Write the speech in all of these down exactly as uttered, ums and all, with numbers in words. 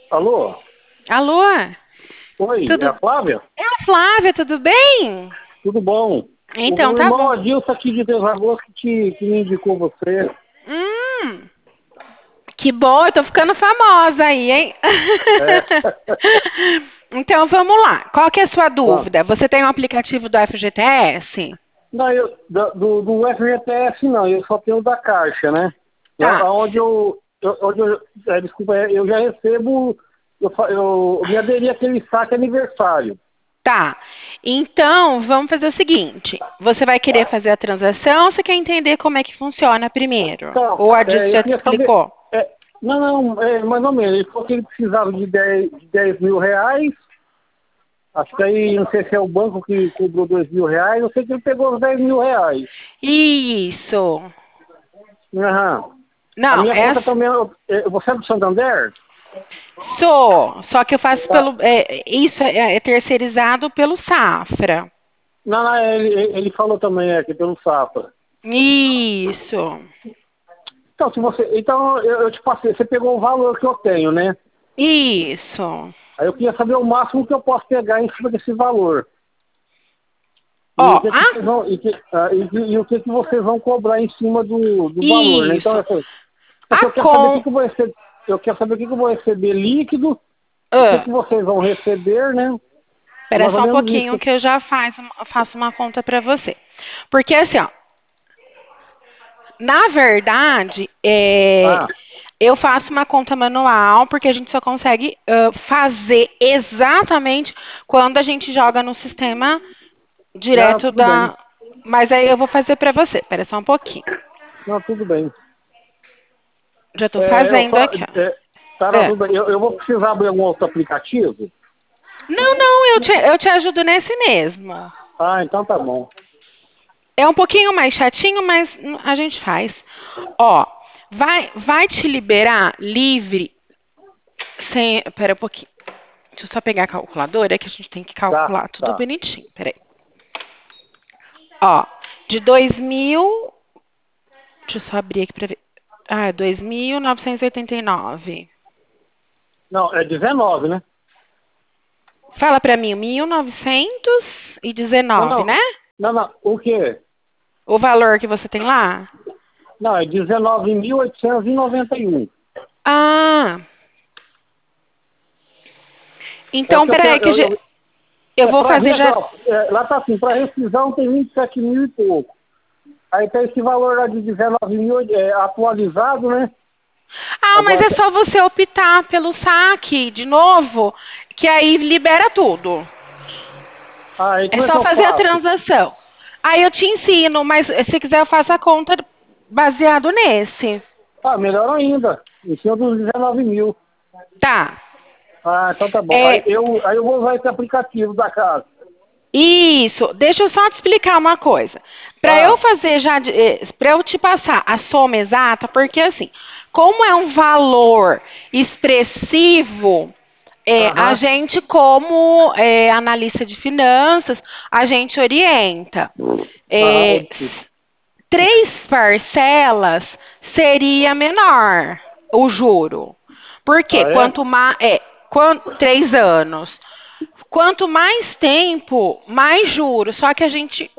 Alô? Alô? Oi, é Tudo... a Flávia? É a Flávia, tudo bem? Tudo bom? Então, O tá irmão bom. Adilson aqui de Desagosto que, te, que me indicou você. Hum, que bom, eu tô ficando famosa aí, hein? É. Então, vamos lá. Qual que é a sua Vamos. dúvida? Você tem um aplicativo do F G T S? Não, eu, do, do do F G T S não, eu só tenho da Caixa, né? Tá, Lá onde eu, eu, onde eu é, desculpa, é, eu já recebo, eu, fa- eu, eu me aderi àquele saque aniversário. tá. Então, vamos fazer o seguinte. Você vai querer fazer a transação ou você quer entender como é que funciona primeiro? Então, Ou a Dilson é, eu já te queria saber, explicou? é, não, não, é, mais ou menos, ele falou que ele precisava de dez de dez mil reais. Acho que aí, não sei se é o banco que cobrou dois mil reais, eu sei que ele pegou os dez mil reais. Isso. Aham. A Não, minha é conta assim. também, é- você é do Santander? Sou, só que eu faço Tá. pelo. É, isso é, é terceirizado pelo Safra. Não, não, ele, ele falou também aqui pelo Safra. Isso. Então, se você, então eu, eu te passei, você pegou o valor que eu tenho, né? Isso. Aí eu queria saber o máximo que eu posso pegar em cima desse valor. E o Ó, que, que vocês ah, vão, e, que, ah, e, que- e o que, que vocês vão cobrar em cima do, do valor, né? Então, isso. assim, porque A eu quero saber o que, com. que eu vou receber, eu quero saber o que, que eu vou receber líquido, o que, Ah, que vocês vão receber, né? É espera mais ou só um menos isso. pouquinho que eu já faz, faço uma conta para você. Porque assim, ó, na verdade, é, Ah, eu faço uma conta manual porque a gente só consegue ah, fazer exatamente quando a gente joga no sistema não, direto tudo bem. da. Mas aí eu vou fazer para você. Espera só um pouquinho. Não, tudo bem. Já estou É, eu fazendo só, aqui, é, tá, ó. não, É. tudo bem. Eu, eu vou precisar abrir algum outro aplicativo? Não, não, eu te, eu te ajudo nesse mesmo. Ah, então tá bom. É um pouquinho mais chatinho, mas a gente faz. Ó, vai, vai te liberar livre sem. Pera um pouquinho. Deixa eu só pegar a calculadora que a gente tem que Tá, calcular tudo tá. bonitinho. Peraí. Ó, de dois mil. Deixa eu só abrir aqui pra ver. Ah, dois mil novecentos e oitenta e nove. Não, é dezenove, né? Fala pra mim, mil novecentos e Não, dezenove, não. né? Não, não. O quê? O valor que você tem lá? Não, é dezenove mil oitocentos e noventa e um. Ah, É o então que eu peraí quero. que Eu, já- eu, eu é vou pra fazer ver, já. ó, é, lá tá assim, pra rescisão tem vinte e sete mil e pouco. Aí tem esse valor lá de dezenove mil é, atualizado, né? Ah, mas Agora, é só você optar pelo saque de novo, que aí libera tudo. aí É como é que só eu fazer a faço? transação. Aí eu te ensino, mas se quiser eu faço a conta baseado nesse. Ah, melhor ainda. Em cima dos dezenove mil. Tá. Ah, então tá bom. Aí É, eu, aí eu vou usar esse aplicativo da casa. isso. Deixa eu só te explicar uma coisa. Para eu Ah, fazer já, para eu te passar a soma exata, porque assim, como é um valor expressivo, é, a aham. gente, como é, analista de finanças, a gente orienta. Aham, ô, É, desculpa. três parcelas seria menor o juro. Porque Ah, é? quanto mais. É, quan- três anos. Quanto mais tempo, mais juros. Só que a gente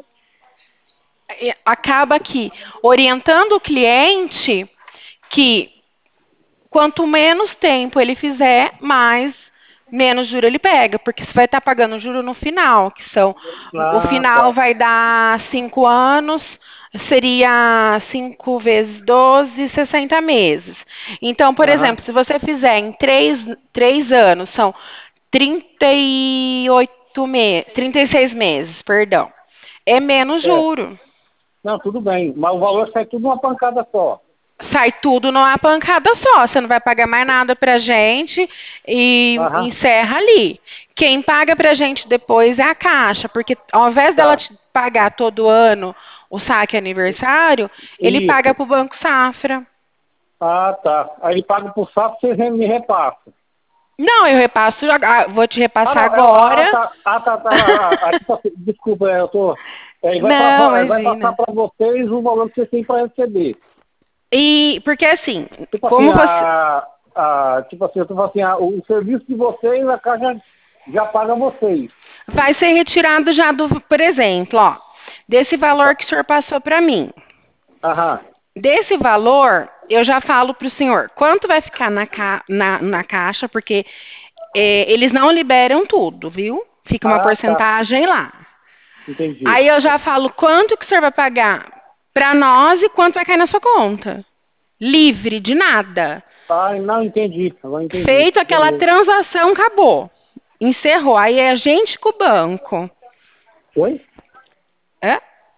é, acaba aqui orientando o cliente que quanto menos tempo ele fizer, mais menos juro ele pega, porque você vai estar pagando juro no final, que são o Ah, final tá. vai dar cinco anos, seria cinco vezes doze, sessenta meses. Então, por Aham. exemplo, se você fizer em três, três anos, são trinta e oito me, trinta e seis meses, perdão. É menos É. juro. Não, tudo bem. Mas o valor sai tudo numa pancada só. Sai tudo numa pancada só. Você não vai pagar mais nada pra gente e Aham. encerra ali. Quem paga pra gente depois é a Caixa, porque ao invés dela Tá. te pagar todo ano o saque aniversário, ele paga Isso. pro Banco Safra. Ah, tá. Aí ele paga por sapo, você me repassa. Não, eu repasso, ag- vou te Ah, repassar não. É, ah, agora. tá. Ah, tá, tá. Ah, ah, aqui tá- desculpa, é, eu tô. É, ele vai Não, passar, vai passar imagina. para vocês o valor que vocês têm para receber. E porque assim, Tipo assim, como você. a, ah, tipo assim, eu tô falando assim, ah, o serviço de vocês, a Caixa já paga vocês. Vai ser retirado já do, por exemplo, ó, desse valor que o senhor passou para mim. Aham. Desse valor, eu já falo para o senhor quanto vai ficar na, ca, na, na caixa, porque é, eles não liberam tudo, viu? Fica uma Ah, tá. porcentagem lá. Entendi. Aí eu já falo quanto que o senhor vai pagar para nós e quanto vai cair na sua conta. Livre de nada. Ah, não entendi. Agora entendi. Feito aquela Beleza. transação, acabou. Encerrou. Aí é a gente com o banco. Oi? É?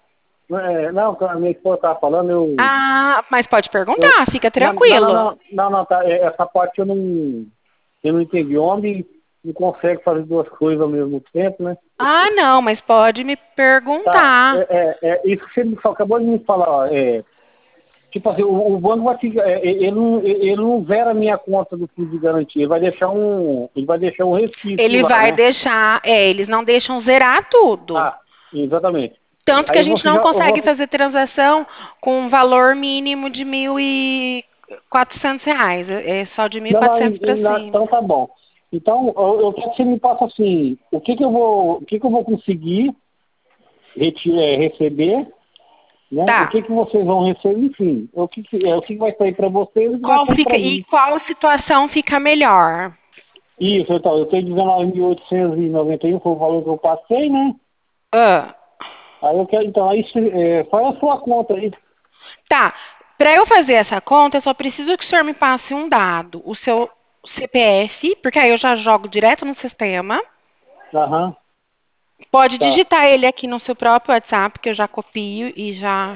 É, não, a minha esposa estava falando, eu, Ah, mas pode eu. perguntar, fica Não, não, não, tranquilo. não, não, não, tá, é, essa parte eu não, eu não entendi. Homem não consegue fazer duas coisas ao mesmo tempo, né? Ah, não, mas pode me Tá, perguntar. é, é, é, isso que você me falou, acabou de me falar, ó, é, tipo assim, o, o banco vai te, é, ele, não, ele não zera a minha conta do fundo de garantia, ele vai deixar um, ele vai deixar um resquício Ele lá, vai né? deixar, é, eles não deixam zerar tudo. Ah, exatamente. Tanto que a Aí gente você não já, eu consegue vou, fazer transação com um valor mínimo de mil e quatrocentos reais. É é só de mil e não, não, quatrocentos e- e para na- cima. então tá bom. Então, eu, eu quero que você me passe assim, o que que eu vou, o que que eu vou conseguir reti- é, receber, né? O Tá. que que vocês vão receber, enfim, o que que, é, o que que vai sair para vocês e o que vai Qual sair fica, para e mim. qual situação fica melhor? Isso, então, eu tenho dezenove mil oitocentos e noventa e um, foi o valor que eu passei, né? Ah, Aí eu quero, então, aí se- é, faz a sua conta aí. tá. Para eu fazer essa conta, eu só preciso que o senhor me passe um dado, o seu C P F, porque aí eu já jogo direto no sistema. Aham, Pode tá. digitar ele aqui no seu próprio WhatsApp, que eu já copio e já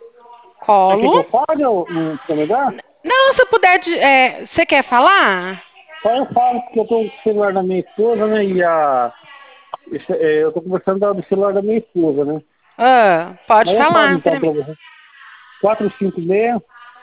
Você quer que eu colo. fale ou não fica melhor? Não, se puder, di- é, você quer falar? Só eu falo, porque eu tô com o celular da minha esposa, né? E a. esse- é, eu tô conversando da- do celular da minha esposa, né? Ah, pode Mas eu falo falar então para pra mim. você. quatro cinco seis,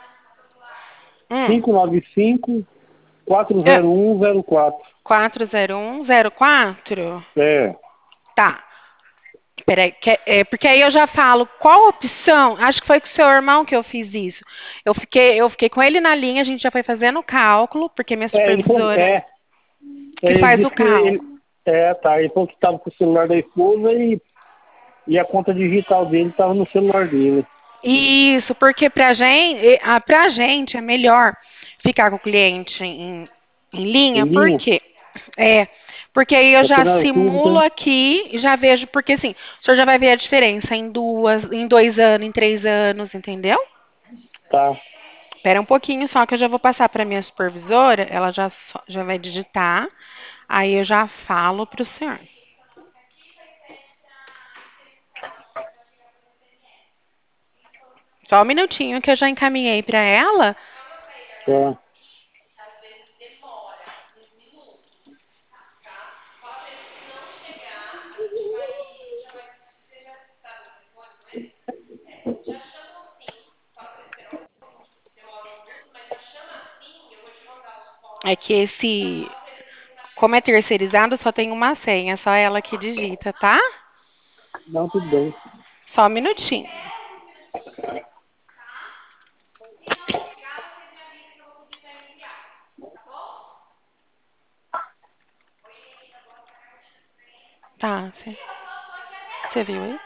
Hum. cinco nove cinco, quatro É, zero um zero quatro. quatro zero um zero quatro? É. Tá. Peraí, que- é, porque aí eu já falo qual opção. Acho que foi com o seu irmão que eu fiz isso. Eu fiquei, eu fiquei com ele na linha, a gente já foi fazendo o cálculo, porque minha É, ele falou, supervisora é, que é, ele faz o disse que ele. cálculo. É, tá. Ele falou que tava com o celular da esposa e, e a conta digital dele tava no celular dele. Isso, porque pra gente, a, pra gente é melhor ficar com o cliente em, em Em linha, por linha. quê? É, porque aí eu Porque já na YouTube simulo tem. aqui e já vejo, porque assim, o senhor já vai ver a diferença em duas, em dois anos, em três anos, entendeu? Tá. Espera um pouquinho só que eu já vou passar para minha supervisora, ela já, só- já vai digitar, aí eu já falo para o senhor. Só um minutinho que eu já encaminhei para ela. Tá. É que esse, como é terceirizado, só tem uma senha, só ela que digita, tá? Não, tudo bem. Só um minutinho. Tá, você viu aí?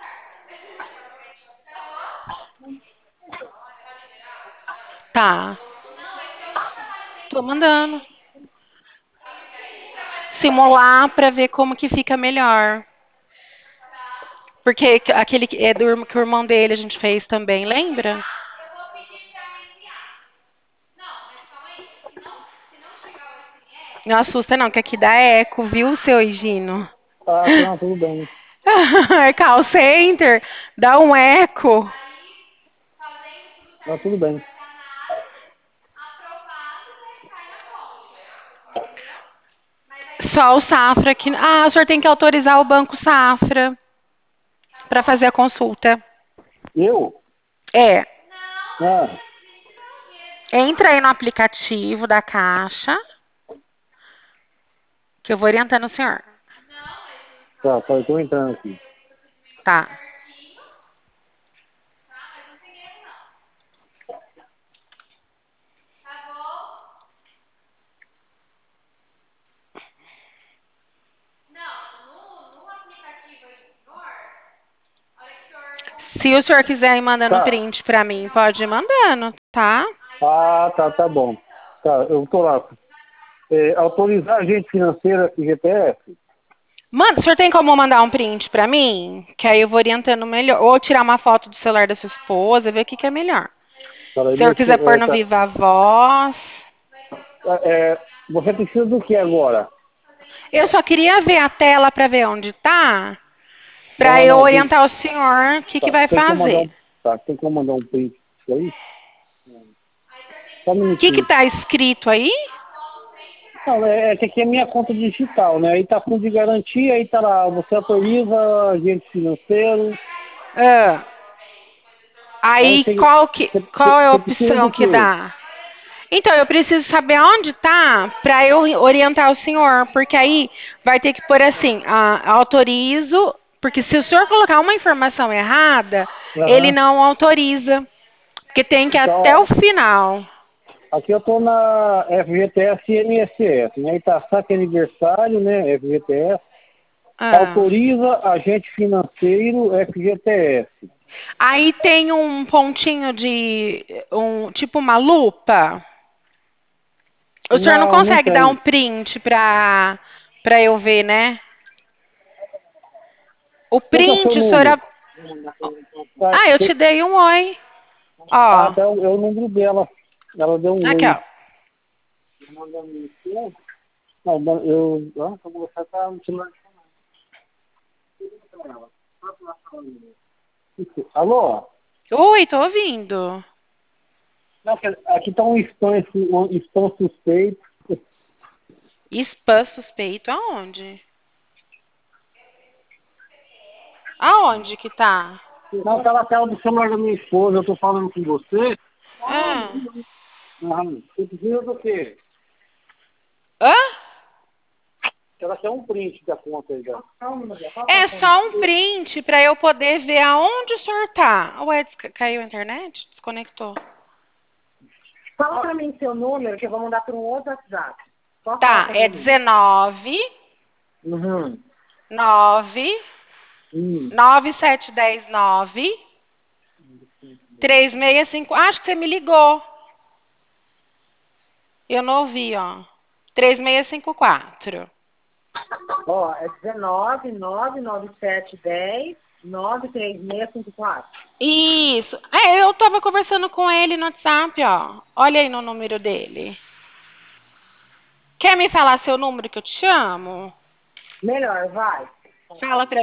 Tá, tô mandando. Simular pra ver como que fica melhor. Porque aquele que é do irm- que o irmão dele a gente fez também, lembra? Não assusta não, que aqui dá eco, viu, seu Higino? Ah, não, tudo bem. Call center, dá um eco. Não, tudo bem. Só o Safra aqui. Ah, o senhor tem que autorizar o Banco Safra para fazer a consulta. Eu? É, Ah, entra aí no aplicativo da Caixa, que eu vou orientando o senhor. tá, tá, eu tô entrando aqui. Tá. Se o senhor quiser ir mandando Tá. print pra mim, pode ir mandando, tá? Ah, tá, tá bom. Tá, eu tô lá. É, autorizar agente financeiro F G T S? Manda, o senhor tem como mandar um print pra mim? Que aí eu vou orientando melhor. Ou tirar uma foto do celular da sua esposa, ver o que, que é melhor. Para Se o senhor ele, quiser pôr é, no tá. Viva Voz. É, você precisa do que agora? Eu só queria ver a tela pra ver onde tá, Não, pra não, eu não. Tem, orientar o senhor o que, que tá, vai tem como mandar fazer. um, tá, tem como mandar um print isso aí? Só um O que que minutinho. tá escrito aí? Não, é, é que aqui é minha conta digital, né? Aí tá fundo de garantia, aí tá lá, você autoriza agente financeiro. Ah, Aí aí você, qual que, você, qual é a você precisa opção do que quê? dá? Então, eu preciso saber onde tá pra eu orientar o senhor, porque aí vai ter que pôr assim, ah, autorizo, porque se o senhor colocar uma informação errada, ele Aham. não autoriza, porque tem que ir Então, até ó, o final. aqui eu tô na F G T S e N S S, né? Aí tá saque aniversário, né? F G T S. Ah. Autoriza agente financeiro F G T S. Aí tem um pontinho de um tipo uma lupa. O senhor não Não, não consegue dar um tem. print pra, pra eu ver, né? O Qual que é o seu print, o senhor. número? a- Tá, Ah, eu te tem- dei um oi. Ah, Ó. tá, é o é o número dela. Ela deu um Aqui, oi. ó. Não, mas eu. Ah, você tá no celular. Alô? Oi, tô ouvindo. Não, quer- aqui tá um spam, esse- um spam suspeito. Spam suspeito aonde? Aonde que tá? Não, tá na tela do celular da minha esposa, eu tô falando com você. Ah. Ah, você precisa do quê? Hã? Ela quer um print da conta aí, já. É só um print pra eu poder ver aonde o senhor tá. Ué, desca- caiu a internet? Desconectou. Fala pra mim seu número que eu vou mandar para um outro WhatsApp. Pode falar Tá, pra é mim. dezenove, Uhum. nove, Hum. nove sete um nove, três seis cinco. Acho que você me ligou. Eu não ouvi, ó. três seis cinco quatro. Ó, é dezenove, nove, nove sete, dez, nove três seis cinco quatro. Isso. É, eu tava conversando com ele no WhatsApp, ó. Olha aí no número dele. Quer me falar seu número que eu te chamo? Melhor, vai. Fala pra